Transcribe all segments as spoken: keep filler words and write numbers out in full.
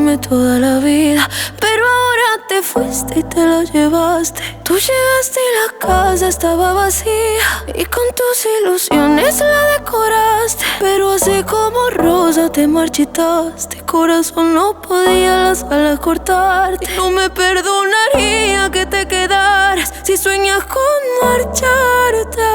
quedarme toda la vida, pero ahora te fuiste y te la llevaste. Tú llegaste y la casa estaba vacía y con tus ilusiones la decoraste, pero así como rosa te marchitaste. Corazón, no podía las alas cortarte. No me perdonaría que te quedaras si sueñas con marcharte.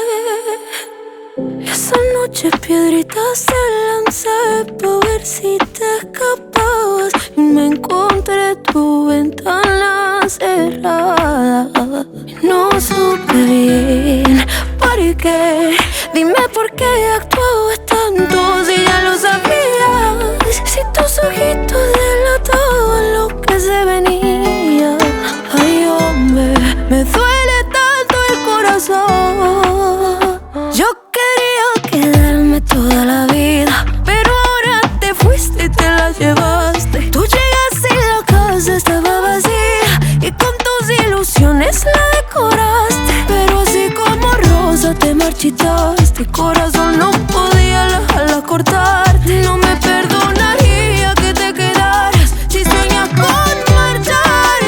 Esa noche piedritas te lancé pa' ver si te escapabas y me encontré tu ventana cerrada. No supe bien por qué, dime por qué actuabas tanto si ya lo sabías. Si tus ojitos delataban lo que se venía. Ay, hombre, me duele tanto el corazón. Yo quería quedarme toda la vida, pero ahora te fuiste y te la llevaste. Tú llegaste y la casa estaba vacía y con tus ilusiones la decoraste, pero así como rosa te marchitaste. Corazón, no podía las alas cortarte. No me perdonaría que te quedaras si sueñas con marcharte.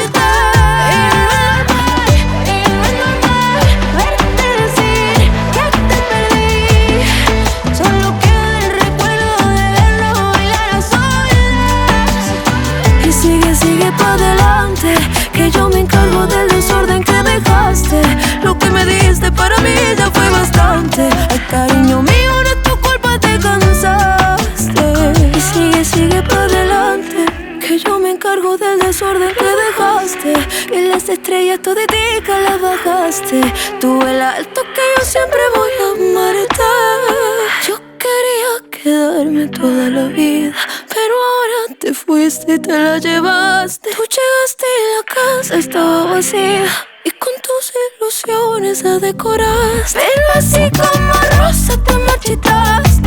Y no es normal, y no es normal verte decir que te perdí. Solo queda el recuerdo de verlo bailar a solas. Y sigue, sigue pa' adelante, que yo me encargo del desorden que dejaste. Lo que me diste para mí ya fue bastante. Ay, cariño mío, no es tu culpa, te cansaste. Y sigue, sigue pa' adelante, que yo me encargo del desorden que dejaste. Y las estrellas toditicas las bajaste. Tú el alto que yo siempre voy a amarte. Yo quería quedarme toda la vida, pero ahora te fuiste y te la llevaste. Tú llegaste y la casa estaba vacía y con tus ilusiones la decoraste, pero así como rosa te marchitaste.